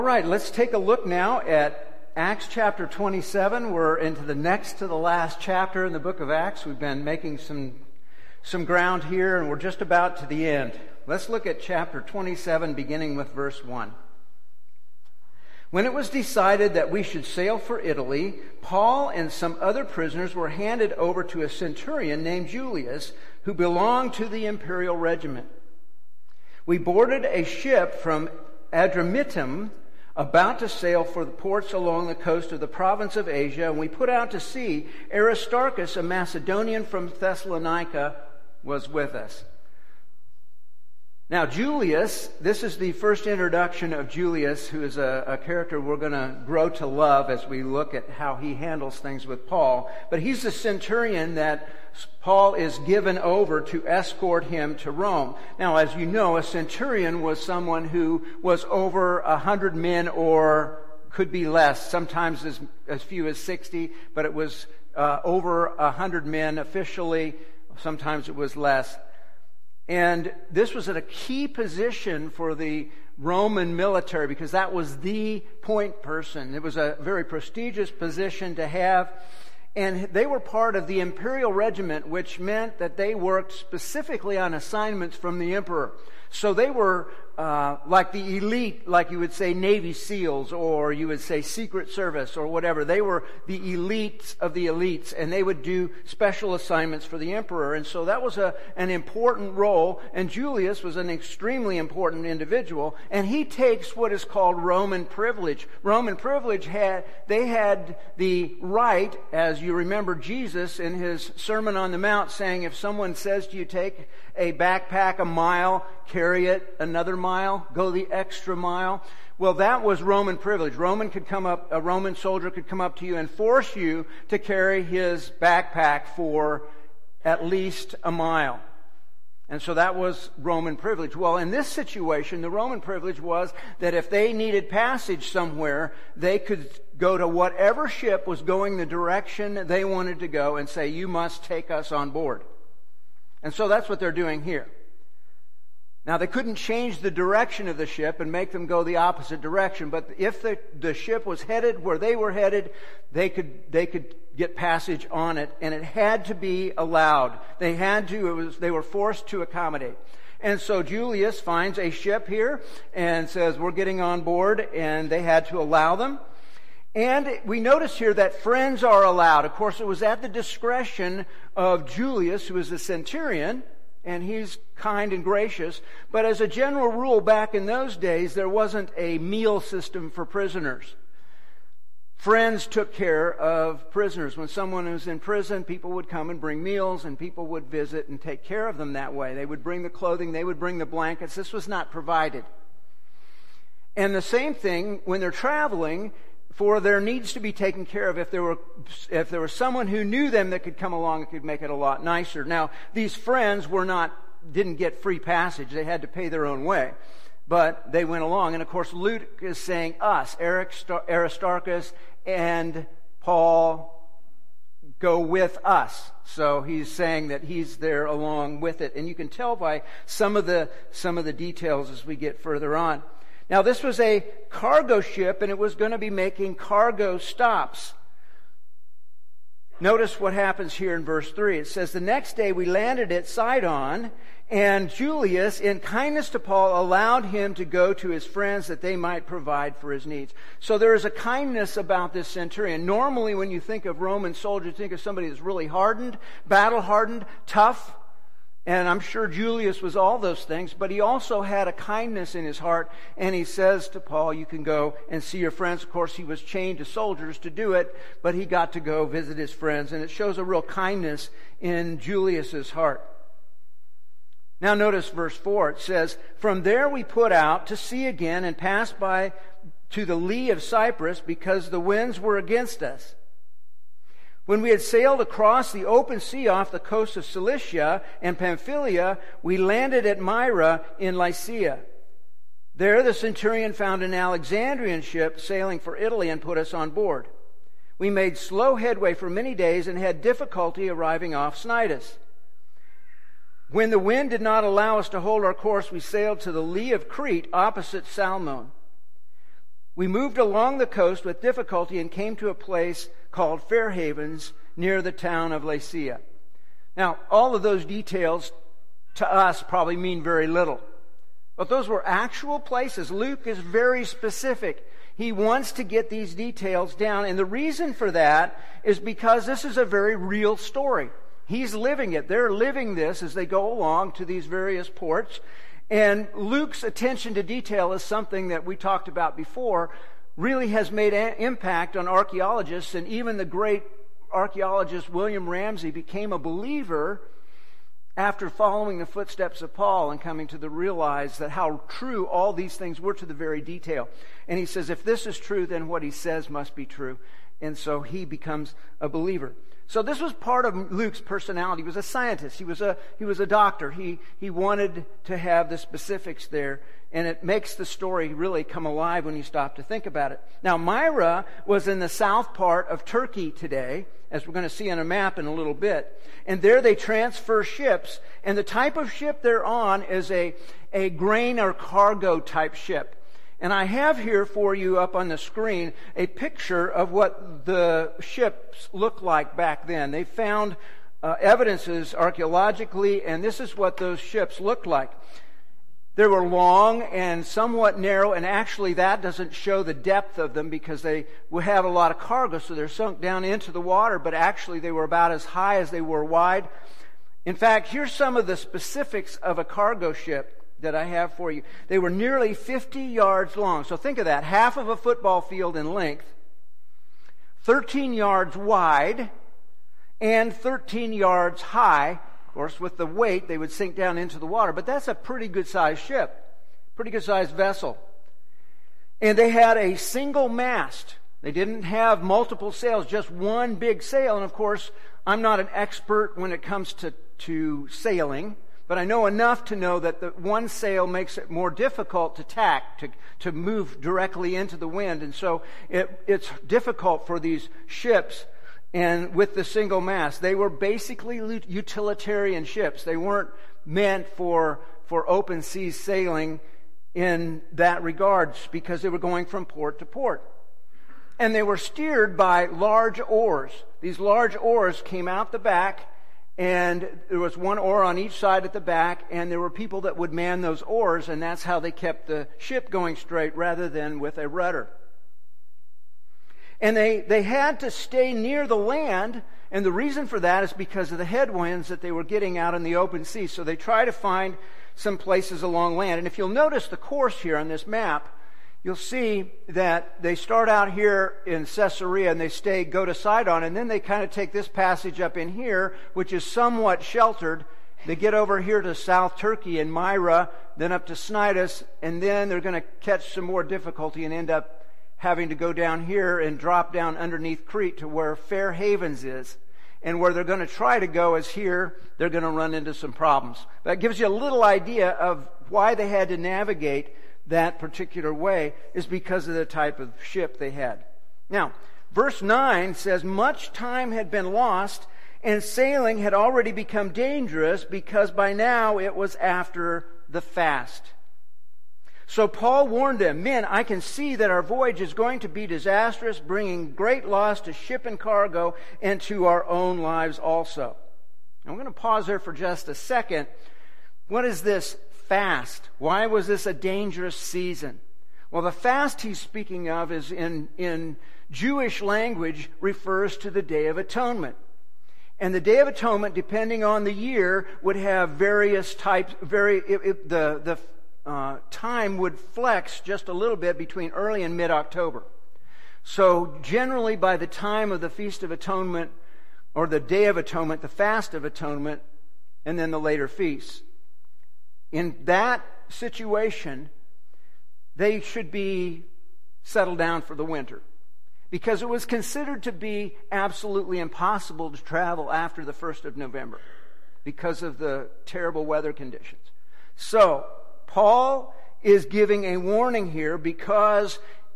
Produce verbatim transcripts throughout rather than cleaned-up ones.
All right, let's take a look now at Acts chapter twenty-seven. We're into the next to the last chapter in the book of Acts. We've been making some some ground here, and we're just about to the end. Let's look at chapter twenty-seven, beginning with verse one. When it was decided that we should sail for Italy, Paul and some other prisoners were handed over to a centurion named Julius, who belonged to the imperial regiment. We boarded a ship from Adramyttium, about to sail for the ports along the coast of the province of Asia, and we put out to sea. Aristarchus, a Macedonian from Thessalonica, was with us. Now, Julius, this is the first introduction of Julius, who is a, a character we're going to grow to love as we look at how he handles things with Paul. But he's the centurion that Paul is given over to escort him to Rome. Now, as you know, a centurion was someone who was over a hundred men, or could be less, sometimes as, as few as sixty, but it was uh, over a hundred men officially. Sometimes it was less. And this was at a key position for the Roman military because that was the point person. It was a very prestigious position to have. And they were part of the imperial regiment, which meant that they worked specifically on assignments from the emperor. So they were uh, like the elite, like you would say Navy SEALs, or you would say Secret Service, or whatever. They were the elites of the elites, and they would do special assignments for the emperor. And so that was a, an important role, and Julius was an extremely important individual, and he takes what is called Roman privilege. Roman privilege had, they had the right, as you remember Jesus in his Sermon on the Mount saying, if someone says to you, take a backpack a mile, carry it another mile, go the extra mile. Well, that was Roman privilege. Roman could come up, a Roman soldier could come up to you and force you to carry his backpack for at least a mile. And so that was Roman privilege. Well, in this situation, the Roman privilege was that if they needed passage somewhere, they could go to whatever ship was going the direction they wanted to go and say, you must take us on board. And so that's what they're doing here. Now, they couldn't change the direction of the ship and make them go the opposite direction, but if the, the ship was headed where they were headed, they could they could get passage on it, and it had to be allowed. They had to, it was, they were forced to accommodate. And so Julius finds a ship here and says, we're getting on board, and they had to allow them. And we notice here that friends are allowed. Of course, it was at the discretion of Julius, who is a centurion, and he's kind and gracious. But as a general rule, back in those days, there wasn't a meal system for prisoners. Friends took care of prisoners. When someone was in prison, people would come and bring meals, and people would visit and take care of them that way. They would bring the clothing, they would bring the blankets. This was not provided. And the same thing when they're traveling, for their needs to be taken care of. If there were, if there was someone who knew them that could come along, it could make it a lot nicer. Now, these friends were not, didn't get free passage. They had to pay their own way. But they went along. And of course, Luke is saying us, Aristarchus and Paul go with us. So he's saying that he's there along with it. And you can tell by some of the, some of the details as we get further on. Now, this was a cargo ship, and it was going to be making cargo stops. Notice what happens here in verse three. It says, the next day we landed at Sidon, and Julius, in kindness to Paul, allowed him to go to his friends that they might provide for his needs. So there is a kindness about this centurion. Normally, when you think of Roman soldiers, you think of somebody that's really hardened, battle-hardened, tough. And I'm sure Julius was all those things, but he also had a kindness in his heart. And he says to Paul, you can go and see your friends. Of course, he was chained to soldiers to do it, but he got to go visit his friends. And it shows a real kindness in Julius's heart. Now notice verse four. It says, from there we put out to sea again and passed by to the lee of Cyprus because the winds were against us. When we had sailed across the open sea off the coast of Cilicia and Pamphylia, we landed at Myra in Lycia. There the centurion found an Alexandrian ship sailing for Italy and put us on board. We made slow headway for many days and had difficulty arriving off Cnidus. When the wind did not allow us to hold our course, we sailed to the lee of Crete opposite Salmon. We moved along the coast with difficulty and came to a place called Fair Havens near the town of Lasea. Now, all of those details to us probably mean very little. But those were actual places. Luke is very specific. He wants to get these details down. And the reason for that is because this is a very real story. He's living it. They're living this as they go along to these various ports. And Luke's attention to detail is something that we talked about before, really has made an impact on archaeologists. And even the great archaeologist William Ramsey became a believer after following the footsteps of Paul and coming to the realize that how true all these things were to the very detail. And he says, if this is true, then what he says must be true. And so he becomes a believer. So this was part of Luke's personality. He was a scientist. He was a he was a doctor. He he wanted to have the specifics there, and it makes the story really come alive when you stop to think about it. Now, Myra was in the south part of Turkey today, as we're going to see on a map in a little bit. And there they transfer ships, and the type of ship they're on is a a grain or cargo type ship. And I have here for you up on the screen a picture of what the ships looked like back then. They found uh, evidences archaeologically, and this is what those ships looked like. They were long and somewhat narrow, and actually that doesn't show the depth of them because they would have a lot of cargo, so they're sunk down into the water, but actually they were about as high as they were wide. In fact, here's some of the specifics of a cargo ship that I have for you. They were nearly fifty yards long. So think of that, half of a football field in length, thirteen yards wide, and thirteen yards high. Of course, with the weight, they would sink down into the water. But that's a pretty good-sized ship, pretty good-sized vessel. And they had a single mast. They didn't have multiple sails, just one big sail. And of course, I'm not an expert when it comes to, to sailing, but I know enough to know that the one sail makes it more difficult to tack, to, to move directly into the wind. And so it, it's difficult for these ships. And with the single mast, they were basically utilitarian ships. They weren't meant for, for open sea sailing in that regard because they were going from port to port. And they were steered by large oars. These large oars came out the back, and there was one oar on each side at the back, and there were people that would man those oars, and that's how they kept the ship going straight rather than with a rudder. And they, they had to stay near the land, and the reason for that is because of the headwinds that they were getting out in the open sea. So they try to find some places along land. And if you'll notice the course here on this map, you'll see that they start out here in Caesarea and they stay, go to Sidon, and then they kind of take this passage up in here, which is somewhat sheltered. They get over here to South Turkey and Myra, then up to Cnidus, and then they're going to catch some more difficulty and end up having to go down here and drop down underneath Crete to where Fair Havens is. And where they're going to try to go is here. They're going to run into some problems. That gives you a little idea of why they had to navigate that particular way, is because of the type of ship they had. Now, verse nine says, much time had been lost, and sailing had already become dangerous because by now it was after the fast. So Paul warned them, men, I can see that our voyage is going to be disastrous, bringing great loss to ship and cargo and to our own lives also. I'm going to pause there for just a second. What is this fast? Why was this a dangerous season? Well, the fast he's speaking of is in, in Jewish language refers to the Day of Atonement. And the Day of Atonement, depending on the year, would have various types, very, it, it, the, the Uh, time would flex just a little bit between early and mid-October. So generally by the time of the Feast of Atonement, or the Day of Atonement, the Fast of Atonement, and then the later feasts, in that situation, they should be settled down for the winter. Because it was considered to be absolutely impossible to travel after the first of November because of the terrible weather conditions. So, Paul is giving a warning here because,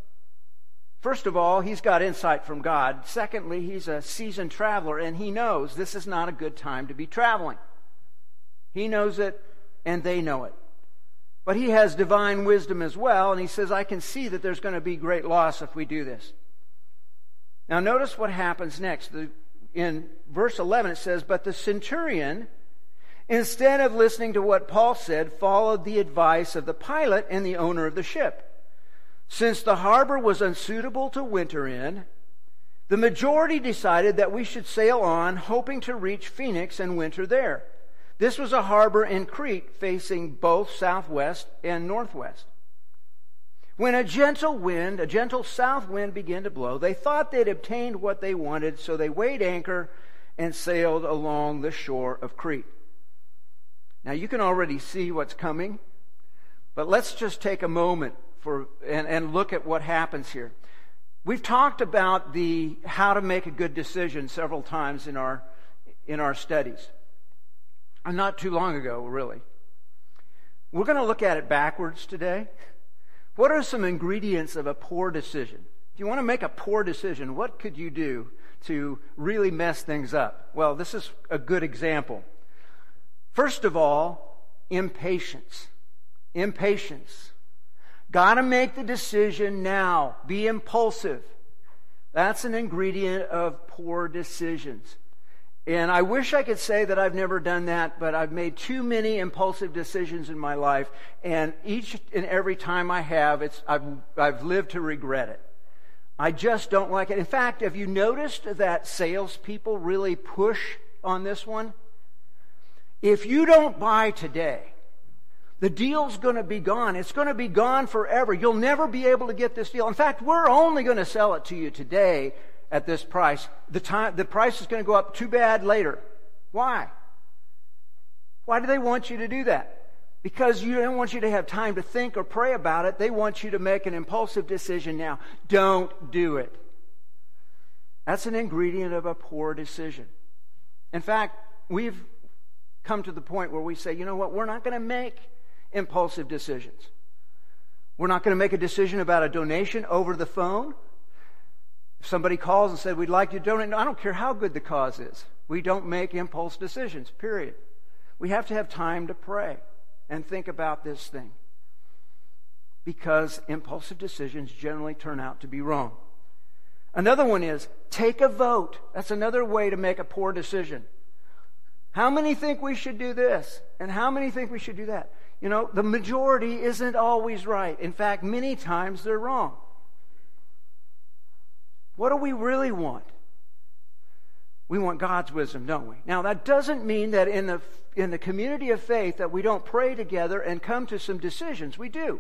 first of all, he's got insight from God. Secondly, he's a seasoned traveler, and he knows this is not a good time to be traveling. He knows it, and they know it. But he has divine wisdom as well, and he says, I can see that there's going to be great loss if we do this. Now notice what happens next. The, in verse eleven it says, but the centurion, instead of listening to what Paul said, followed the advice of the pilot and the owner of the ship. Since the harbor was unsuitable to winter in, the majority decided that we should sail on, hoping to reach Phoenix and winter there. This was a harbor in Crete facing both southwest and northwest. When a gentle wind, a gentle south wind began to blow, they thought they'd obtained what they wanted, so they weighed anchor and sailed along the shore of Crete. Now you can already see what's coming, but let's just take a moment for and, and look at what happens here. We've talked about the how to make a good decision several times in our in our studies. And not too long ago, really. We're going to look at it backwards today. What are some ingredients of a poor decision? If you want to make a poor decision, what could you do to really mess things up? Well, this is a good example. First of all, impatience. Impatience. Got to make the decision now. Be impulsive. That's an ingredient of poor decisions. And I wish I could say that I've never done that, but I've made too many impulsive decisions in my life, and each and every time I have, it's I've, I've lived to regret it. I just don't like it. In fact, have you noticed that salespeople really push on this one? If you don't buy today, the deal's going to be gone. It's going to be gone forever. You'll never be able to get this deal. In fact, we're only going to sell it to you today at this price. The time, the price is going to go up too bad later. Why? Why do they want you to do that? Because you don't want you to have time to think or pray about it. They want you to make an impulsive decision now. Don't do it. That's an ingredient of a poor decision. In fact, we've come to the point where we say, you know what, we're not going to make impulsive decisions. We're not going to make a decision about a donation over the phone. If somebody calls and said, we'd like you to donate, I don't care how good the cause is. We don't make impulse decisions, period. We have to have time to pray and think about this thing. Because impulsive decisions generally turn out to be wrong. Another one is, take a vote. That's another way to make a poor decision. How many think we should do this? And how many think we should do that? You know, the majority isn't always right. In fact, many times they're wrong. What do we really want? We want God's wisdom, don't we? Now, that doesn't mean that in the in the community of faith that we don't pray together and come to some decisions. We do.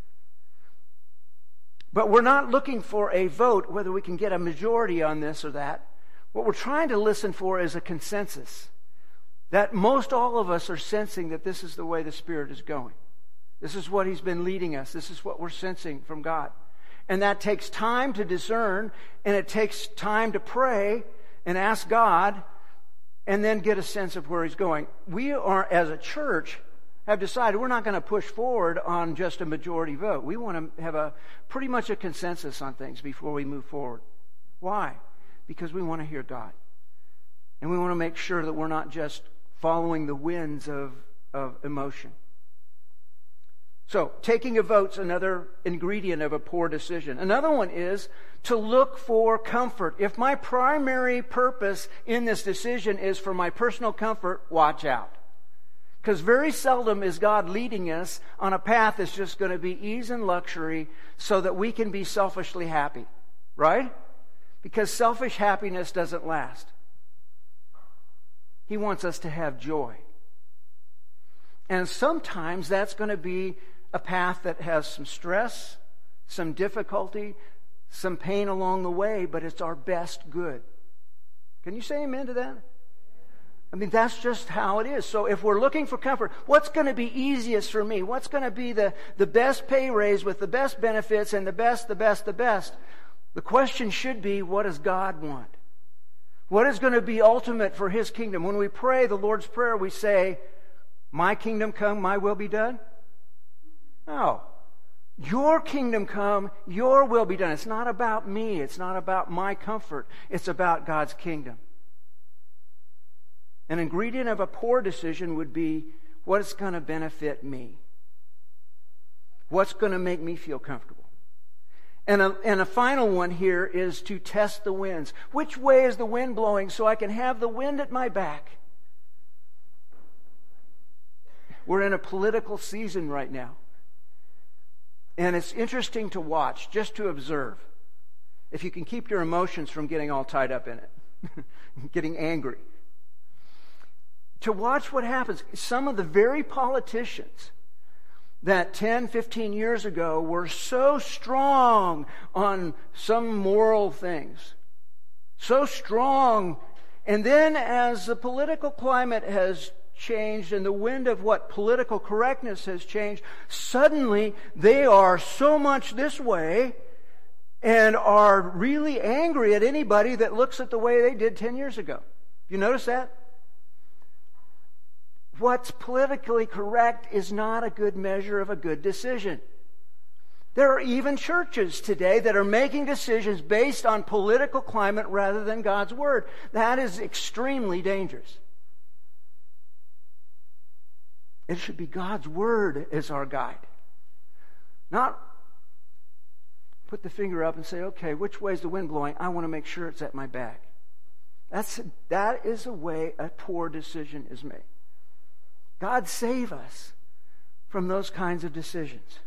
But we're not looking for a vote, whether we can get a majority on this or that. What we're trying to listen for is a consensus. That most all of us are sensing that this is the way the Spirit is going. This is what He's been leading us. This is what we're sensing from God. And that takes time to discern, and it takes time to pray and ask God, and then get a sense of where He's going. We are, as a church, have decided we're not going to push forward on just a majority vote. We want to have a pretty much a consensus on things before we move forward. Why? Because we want to hear God. And we want to make sure that we're not just following the winds of, of emotion. So, taking a vote's another ingredient of a poor decision. Another one is to look for comfort. If my primary purpose in this decision is for my personal comfort, watch out. Because very seldom is God leading us on a path that's just going to be ease and luxury so that we can be selfishly happy. Right? Because selfish happiness doesn't last. He wants us to have joy. And sometimes that's going to be a path that has some stress, some difficulty, some pain along the way, but it's our best good. Can you say amen to that? I mean, that's just how it is. So if we're looking for comfort, what's going to be easiest for me? What's going to be the, the best pay raise with the best benefits and the best, the best, the best? The question should be, what does God want? What is going to be ultimate for His kingdom? When we pray the Lord's Prayer, we say, my kingdom come, my will be done? No. Your kingdom come, your will be done. It's not about me. It's not about my comfort. It's about God's kingdom. An ingredient of a poor decision would be, what's going to benefit me? What's going to make me feel comfortable? And a, and a final one here is to test the winds. Which way is the wind blowing so I can have the wind at my back? We're in a political season right now. And it's interesting to watch, just to observe. If you can keep your emotions from getting all tied up in it, getting angry. To watch what happens. Some of the very politicians that ten, fifteen years ago were so strong on some moral things. So strong. And then as the political climate has changed and the wind of what political correctness has changed, suddenly they are so much this way and are really angry at anybody that looks at the way they did ten years ago. You notice that? What's politically correct is not a good measure of a good decision. There are even churches today that are making decisions based on political climate rather than God's Word. That is extremely dangerous. It should be God's Word as our guide. Not put the finger up and say, okay, which way is the wind blowing? I want to make sure it's at my back. That's, that is a way a poor decision is made. God save us from those kinds of decisions.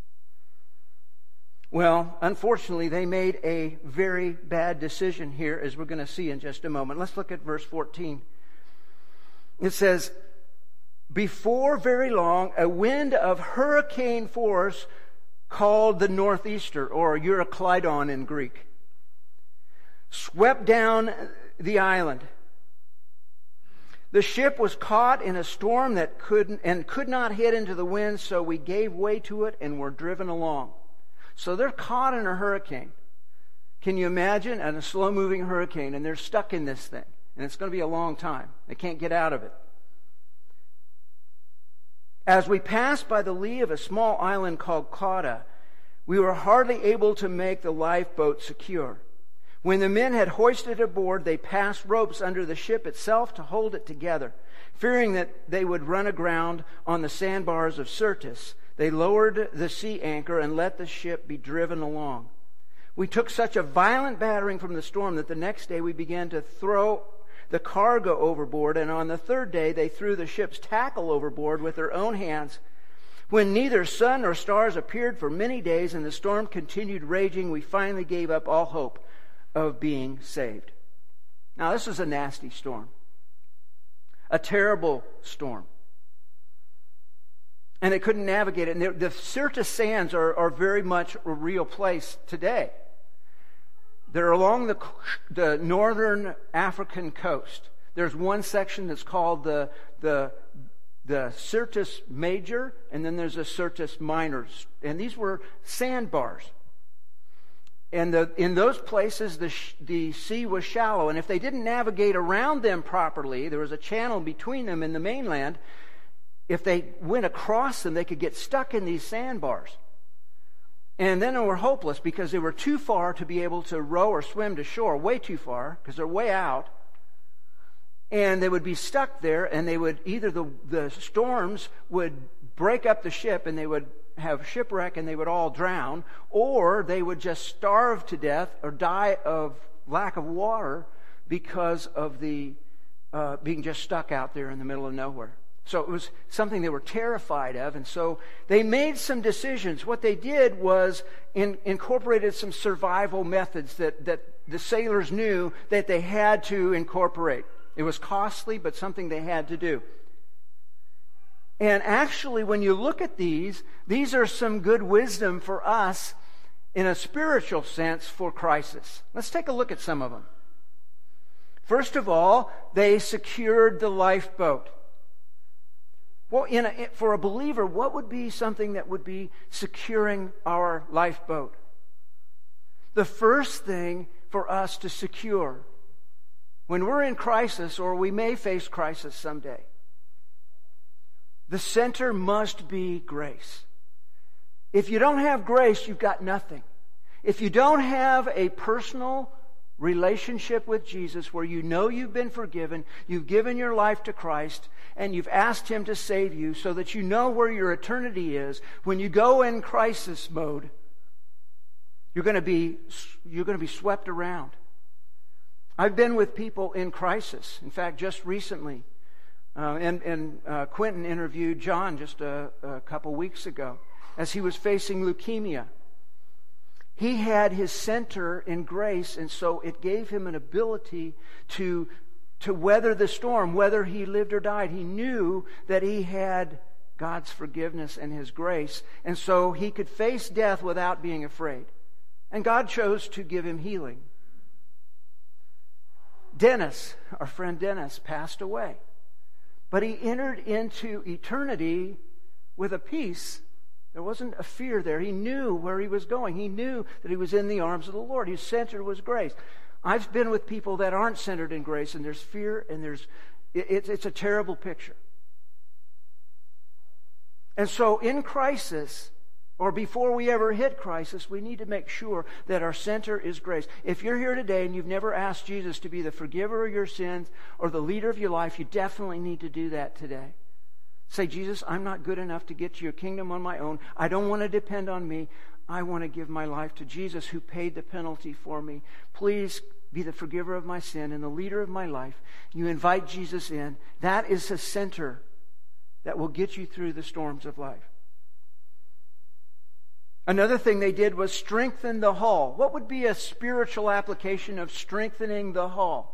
Well, unfortunately, they made a very bad decision here, as we're going to see in just a moment. Let's look at verse fourteen. It says, before very long, a wind of hurricane force called the northeaster, or Euroclydon in Greek, swept down the island. The ship was caught in a storm that couldn't and could not hit into the wind, so we gave way to it and were driven along. So they're caught in a hurricane. Can you imagine? And a slow-moving hurricane, and they're stuck in this thing. And it's going to be a long time. They can't get out of it. As we passed by the lee of a small island called Cauda, we were hardly able to make the lifeboat secure. When the men had hoisted aboard, they passed ropes under the ship itself to hold it together. Fearing that they would run aground on the sandbars of Syrtis, they lowered the sea anchor and let the ship be driven along. We took such a violent battering from the storm that the next day we began to throw the cargo overboard, and on the third day they threw the ship's tackle overboard with their own hands. When neither sun nor stars appeared for many days and the storm continued raging, we finally gave up all hope of being saved. Now, this is a nasty storm. A terrible storm. And they couldn't navigate it. And the Syrtis Sands are, are very much a real place today. They're along the, the northern African coast. There's one section that's called the, the, the Syrtis Major, and then there's a Syrtis Minor. And these were sandbars. And the, in those places, the, the sea was shallow. And if they didn't navigate around them properly, there was a channel between them and the mainland. If they went across them, they could get stuck in these sandbars. And then they were hopeless because they were too far to be able to row or swim to shore, way too far, because they're way out. And they would be stuck there, and they would either the, the storms would break up the ship and they would have shipwreck and they would all drown, or they would just starve to death or die of lack of water because of the uh, being just stuck out there in the middle of nowhere. So it was something they were terrified of, and so they made some decisions. What they did was in, incorporated some survival methods that, that the sailors knew that they had to incorporate. It was costly, but something they had to do. And actually, when you look at these, these are some good wisdom for us in a spiritual sense for crisis. Let's take a look at some of them. First of all, they secured the lifeboat. Well, in a, for a believer, what would be something that would be securing our lifeboat? The first thing for us to secure when we're in crisis, or we may face crisis someday, the center must be grace. If you don't have grace, you've got nothing. If you don't have a personal relationship with Jesus where you know you've been forgiven, you've given your life to Christ, and you've asked Him to save you so that you know where your eternity is, when you go in crisis mode, you're going to be, you're going to be swept around. I've been with people in crisis. In fact, just recently, uh, and, and uh, Quentin interviewed John just a, a couple weeks ago as he was facing leukemia. He had his center in grace, and so it gave him an ability to, to weather the storm, whether he lived or died. He knew that he had God's forgiveness and His grace, and so he could face death without being afraid. And God chose to give him healing. Dennis, our friend Dennis, passed away. But he entered into eternity with a peace. There wasn't a fear there. He knew where he was going. He knew that he was in the arms of the Lord. His center was grace. I've been with people that aren't centered in grace, and there's fear, and there's it, it's a terrible picture. And so in crisis, or before we ever hit crisis, we need to make sure that our center is grace. If you're here today and you've never asked Jesus to be the forgiver of your sins or the leader of your life, you definitely need to do that today. Say, Jesus, I'm not good enough to get to your kingdom on my own. I don't want to depend on me. I want to give my life to Jesus who paid the penalty for me. Please be the forgiver of my sin and the leader of my life. You invite Jesus in. That is a center that will get you through the storms of life. Another thing they did was strengthen the hall. What would be a spiritual application of strengthening the hall?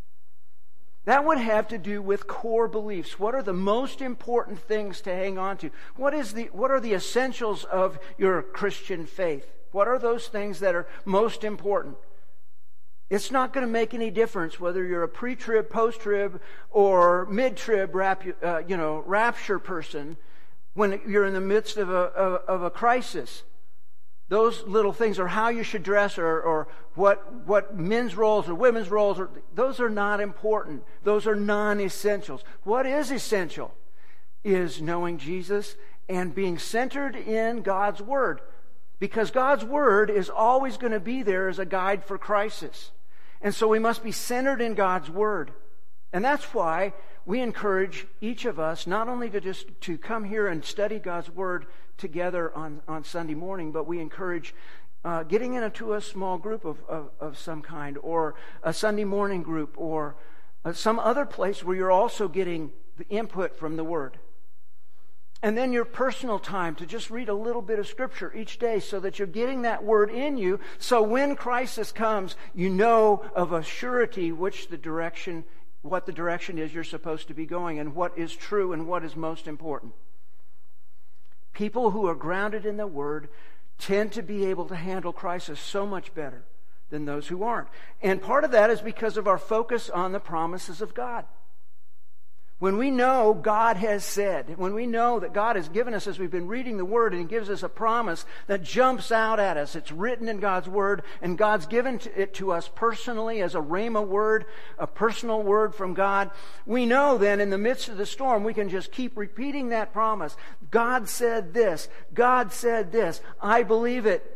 That would have to do with core beliefs. What are the most important things to hang on to? What is the, what are the essentials of your Christian faith? What are those things that are most important? It's not going to make any difference whether you're a pre-trib, post-trib, or mid-trib rap, uh, you know, rapture person when you're in the midst of a, of, of a crisis. Those little things, or how you should dress, or, or what what men's roles or women's roles, are, those are not important. Those are non-essentials. What is essential is knowing Jesus and being centered in God's Word. Because God's Word is always going to be there as a guide for crisis. And so we must be centered in God's Word. And that's why we encourage each of us not only to just to come here and study God's Word together on, on Sunday morning, but we encourage uh, getting into a small group of, of, of some kind, or a Sunday morning group, or uh, some other place where you're also getting the input from the Word. And then your personal time to just read a little bit of Scripture each day so that you're getting that Word in you, so when crisis comes, you know of a surety which the direction what the direction is you're supposed to be going, and what is true and what is most important. People who are grounded in the Word tend to be able to handle crisis so much better than those who aren't. And part of that is because of our focus on the promises of God. When we know God has said, when we know that God has given us, as we've been reading the Word, and He gives us a promise that jumps out at us. It's written in God's Word, and God's given it to us personally as a rhema word, a personal word from God. We know then in the midst of the storm, we can just keep repeating that promise. God said this. God said this. I believe it.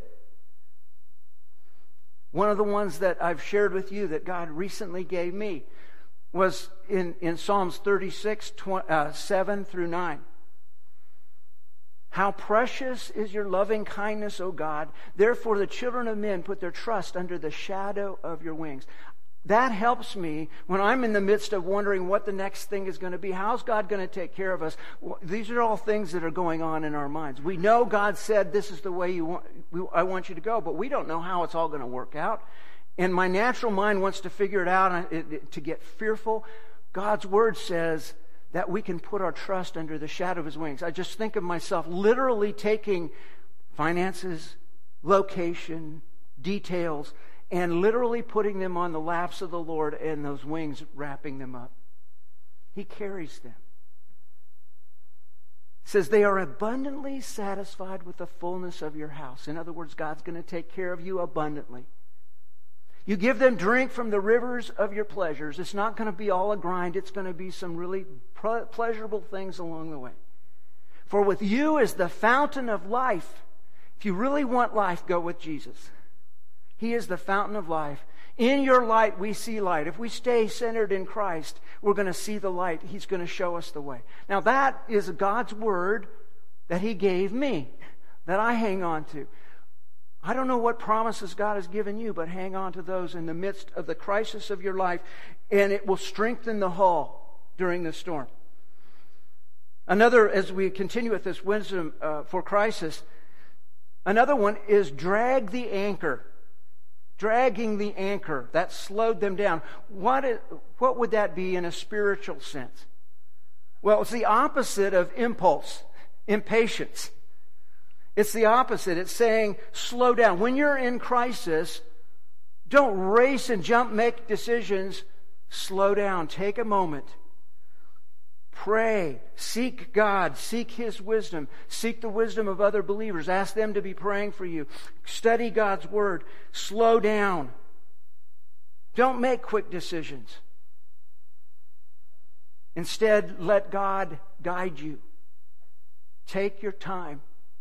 One of the ones that I've shared with you that God recently gave me was in, in Psalms thirty-six, seven through nine. How precious is your loving kindness, O God. Therefore the children of men put their trust under the shadow of your wings. That helps me when I'm in the midst of wondering what the next thing is going to be. How's God going to take care of us? These are all things that are going on in our minds. We know God said this is the way you want, I want you to go, but we don't know how it's all going to work out. And my natural mind wants to figure it out, to get fearful. God's Word says that we can put our trust under the shadow of His wings. I just think of myself literally taking finances, location, details, and literally putting them on the laps of the Lord and those wings wrapping them up. He carries them. It says they are abundantly satisfied with the fullness of your house. In other words, God's going to take care of you abundantly. You give them drink from the rivers of your pleasures. It's not going to be all a grind. It's going to be some really pleasurable things along the way. For with you is the fountain of life. If you really want life, go with Jesus. He is the fountain of life. In your light, we see light. If we stay centered in Christ, we're going to see the light. He's going to show us the way. Now, that is God's word that He gave me, that I hang on to. I don't know what promises God has given you, but hang on to those in the midst of the crisis of your life, and it will strengthen the hull during the storm. Another, as we continue with this wisdom uh, for crisis, another one is drag the anchor. Dragging the anchor. That slowed them down. What is, what would that be in a spiritual sense? Well, it's the opposite of impulse, impatience. It's the opposite. It's saying, slow down. When you're in crisis, don't race and jump, make decisions. Slow down. Take a moment. Pray. Seek God. Seek His wisdom. Seek the wisdom of other believers. Ask them to be praying for you. Study God's Word. Slow down. Don't make quick decisions. Instead, let God guide you. Take your time.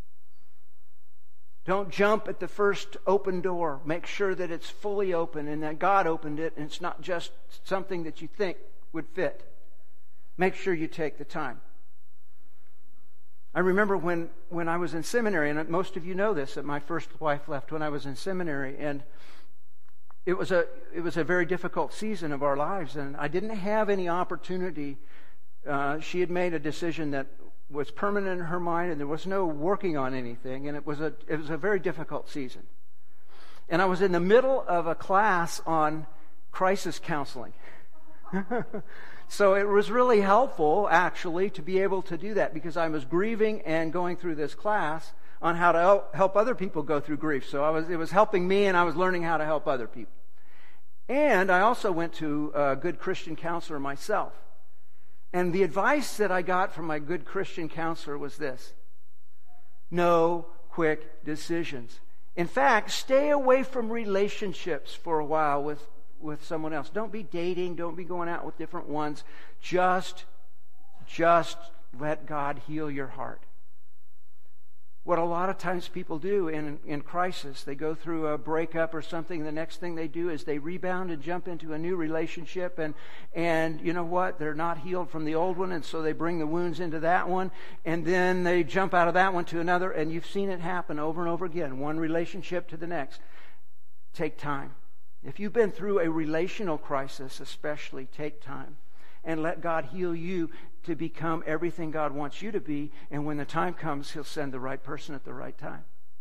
Don't jump at the first open door. Make sure that it's fully open and that God opened it and it's not just something that you think would fit. Make sure you take the time. I remember when, when I was in seminary, and most of you know this, that my first wife left when I was in seminary, and it was a it was a very difficult season of our lives, and I didn't have any opportunity. Uh, she had made a decision that was permanent in her mind, and there was no working on anything, and it was a it was a very difficult season. And I was in the middle of a class on crisis counseling. So it was really helpful, actually, to be able to do that, because I was grieving and going through this class on how to help other people go through grief. So I was it was helping me, and I was learning how to help other people. And I also went to a good Christian counselor myself. And the advice that I got from my good Christian counselor was this: no quick decisions. In fact, stay away from relationships for a while with, with someone else. Don't be dating. Don't be going out with different ones. Just, just let God heal your heart. What a lot of times people do in, in crisis, they go through a breakup or something, the next thing they do is they rebound and jump into a new relationship, and, and you know what? They're not healed from the old one, and so they bring the wounds into that one, and then they jump out of that one to another, and you've seen it happen over and over again, one relationship to the next. Take time. If you've been through a relational crisis especially, take time. And let God heal you to become everything God wants you to be. And when the time comes, He'll send the right person at the right time.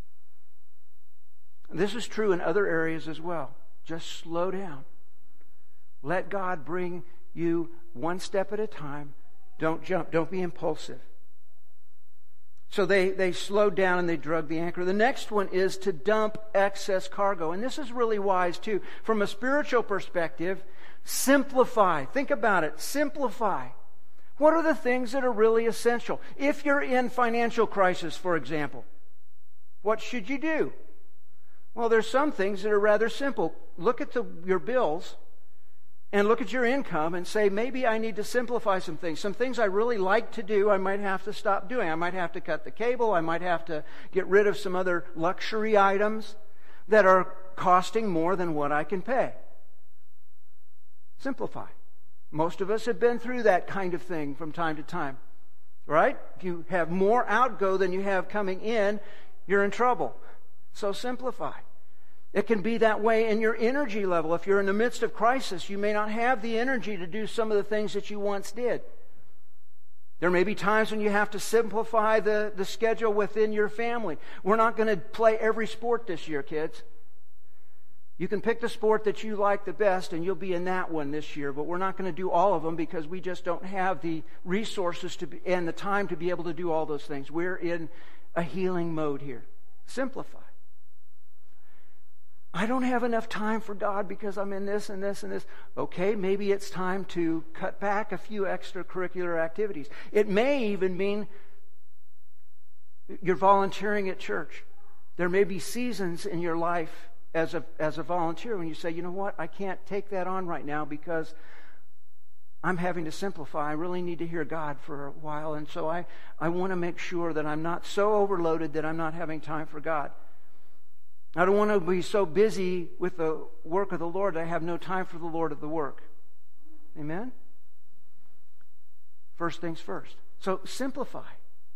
This is true in other areas as well. Just slow down. Let God bring you one step at a time. Don't jump. Don't be impulsive. So they, they slowed down and they drug the anchor. The next one is to dump excess cargo. And this is really wise too. From a spiritual perspective, simplify. Think about it. Simplify. What are the things that are really essential? If you're in financial crisis, for example, what should you do? Well, there's some things that are rather simple. Look at the, your bills and look at your income and say, maybe I need to simplify some things. Some things I really like to do, I might have to stop doing. I might have to cut the cable. I might have to get rid of some other luxury items that are costing more than what I can pay. Simplify. Most of us have been through that kind of thing from time to time, right? If you have more outgo than you have coming in, you're in trouble. So simplify. It can be that way in your energy level. If you're in the midst of crisis, you may not have the energy to do some of the things that you once did. There may be times when you have to simplify the, the schedule within your family. We're not going to play every sport this year, kids. You can pick the sport that you like the best and you'll be in that one this year, but we're not going to do all of them because we just don't have the resources to be, and the time to be able to do all those things. We're in a healing mode here. Simplify. I don't have enough time for God because I'm in this and this and this. Okay, maybe it's time to cut back a few extracurricular activities. It may even mean you're volunteering at church. There may be seasons in your life as a as a volunteer when you say, you know what, I can't take that on right now because I'm having to simplify. I really need to hear God for a while, and so I, I want to make sure that I'm not so overloaded that I'm not having time for God. I don't want to be so busy with the work of the Lord that I have no time for the Lord of the work. Amen? First things first. So simplify.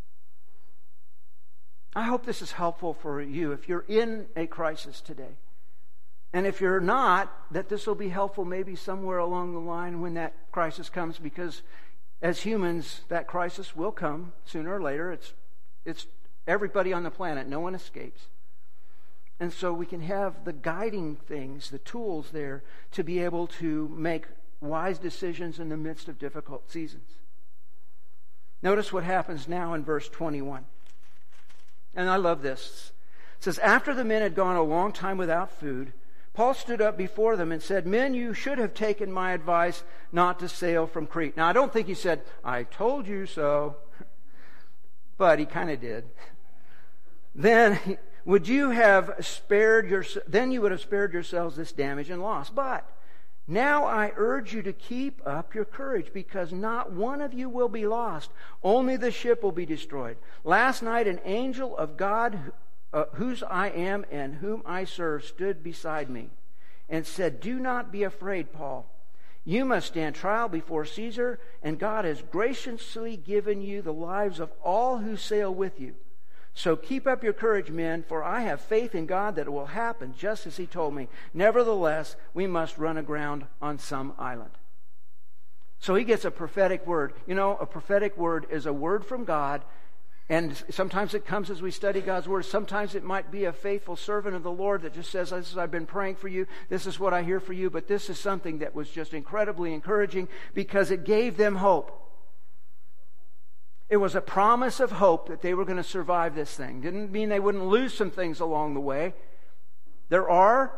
I hope this is helpful for you if you're in a crisis today. And if you're not, that this will be helpful maybe somewhere along the line when that crisis comes, because as humans, that crisis will come sooner or later. It's, it's everybody on the planet. No one escapes. And so we can have the guiding things, the tools there to be able to make wise decisions in the midst of difficult seasons. Notice what happens now in verse twenty-one. And I love this. It says, after the men had gone a long time without food, Paul stood up before them and said, men, you should have taken my advice not to sail from Crete. Now, I don't think he said, I told you so. But he kind of did. Then would you have spared your, then you would have spared yourselves this damage and loss. But now I urge you to keep up your courage, because not one of you will be lost. Only the ship will be destroyed. Last night an angel of God, uh, whose I am and whom I serve, stood beside me and said, do not be afraid, Paul. You must stand trial before Caesar, and God has graciously given you the lives of all who sail with you. So keep up your courage, men, for I have faith in God that it will happen just as he told me. Nevertheless, we must run aground on some island. So he gets a prophetic word. You know, a prophetic word is a word from God, and sometimes it comes as we study God's word. Sometimes it might be a faithful servant of the Lord that just says, this is, I've been praying for you. This is what I hear for you. But this is something that was just incredibly encouraging because it gave them hope. It was a promise of hope that they were going to survive this thing. Didn't mean they wouldn't lose some things along the way. There are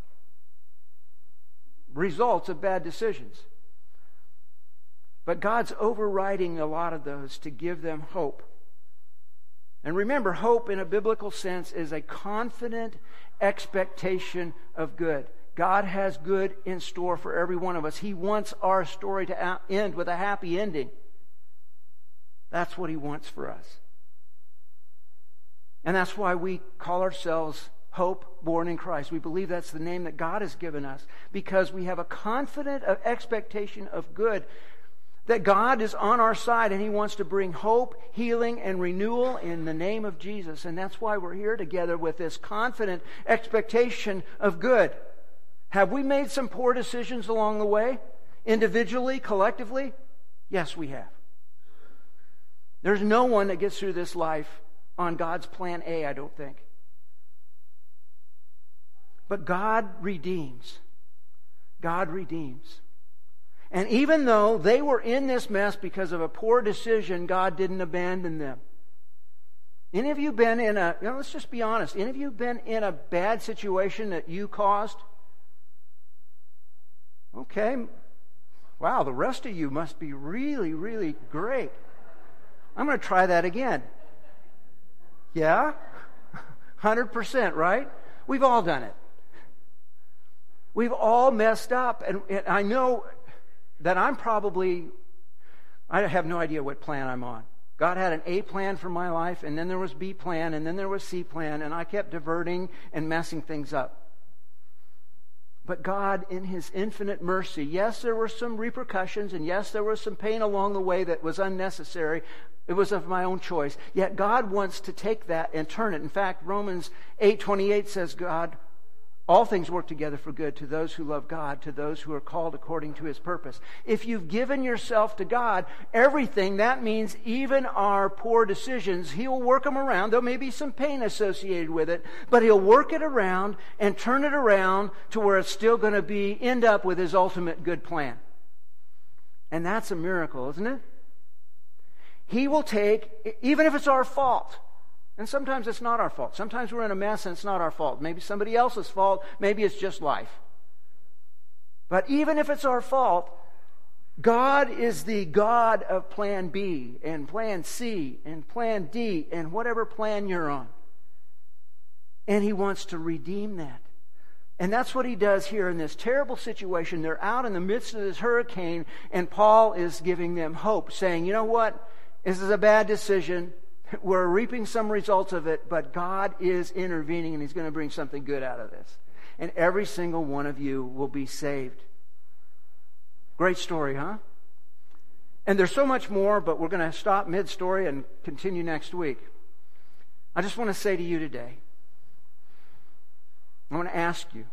results of bad decisions. But God's overriding a lot of those to give them hope. And remember, hope in a biblical sense is a confident expectation of good. God has good in store for every one of us. He wants our story to end with a happy ending. That's what he wants for us. And that's why we call ourselves Hope Born in Christ. We believe that's the name that God has given us, because we have a confident expectation of good, that God is on our side and he wants to bring hope, healing, and renewal in the name of Jesus. And that's why we're here together with this confident expectation of good. Have we made some poor decisions along the way? Individually, collectively? Yes, we have. There's no one that gets through this life on God's plan A, I don't think. But God redeems. God redeems. And even though they were in this mess because of a poor decision, God didn't abandon them. Any of you been in a, you know, let's just be honest, any of you been in a bad situation that you caused? Okay. Wow, the rest of you must be really, really great. I'm going to try that again. Yeah? one hundred percent, right? We've all done it. We've all messed up. And, and I know that I'm probably, I have no idea what plan I'm on. God had an A plan for my life, and then there was B plan, and then there was C plan, and I kept diverting and messing things up. But God, in his infinite mercy, yes, there were some repercussions, and yes, there was some pain along the way that was unnecessary. It was of my own choice. Yet God wants to take that and turn it. In fact, Romans eight twenty-eight says, God, all things work together for good to those who love God, to those who are called according to his purpose. If you've given yourself to God, everything, that means even our poor decisions, he will work them around. There may be some pain associated with it, but he'll work it around and turn it around to where it's still going to be, end up with his ultimate good plan. And that's a miracle, isn't it? He will take, even if it's our fault, and sometimes it's not our fault. Sometimes we're in a mess and it's not our fault. Maybe somebody else's fault. Maybe it's just life. But even if it's our fault, God is the God of plan B and plan C and plan D and whatever plan you're on. And he wants to redeem that. And that's what he does here in this terrible situation. They're out in the midst of this hurricane, and Paul is giving them hope, saying, you know what? This is a bad decision. we're reaping some results of it, but God is intervening and He's going to bring something good out of this. And every single one of you will be saved. Great story, huh? And there's so much more, but we're going to stop mid-story and continue next week. I just want to say to you today, I want to ask you,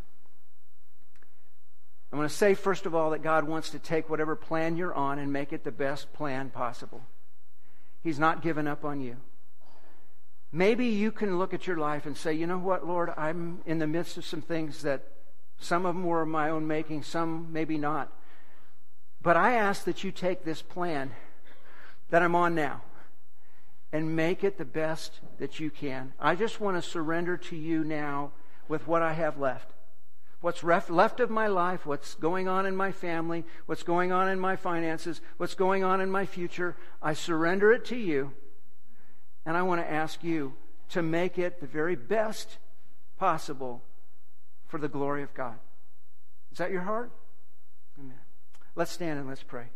I want to say first of all that God wants to take whatever plan you're on and make it the best plan possible. He's not given up on you. Maybe you can look at your life and say, you know what, Lord, I'm in the midst of some things that some of them were my own making, some maybe not. But I ask that you take this plan that I'm on now and make it the best that you can. I just want to surrender to you now with what I have left. What's ref- left of my life, what's going on in my family, what's going on in my finances, what's going on in my future, I surrender it to you. And I want to ask you to make it the very best possible for the glory of God. Is that your heart? Amen. Let's stand and let's pray.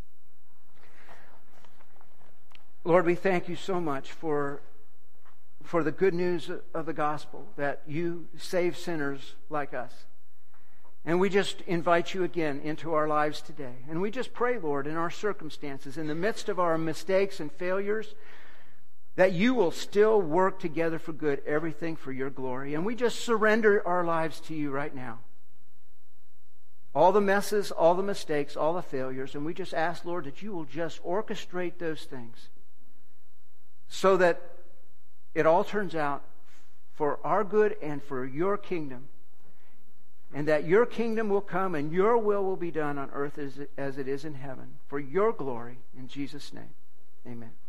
Lord, we thank you so much for, for the good news of the gospel, that you save sinners like us. And we just invite you again into our lives today. And we just pray, Lord, in our circumstances, in the midst of our mistakes and failures, that you will still work together for good, everything for your glory. And we just surrender our lives to you right now. All the messes, all the mistakes, all the failures. And we just ask, Lord, that you will just orchestrate those things so that it all turns out for our good and for your kingdom. And that your kingdom will come and your will will be done on earth as it, as it is in heaven. For your glory, in Jesus' name. Amen.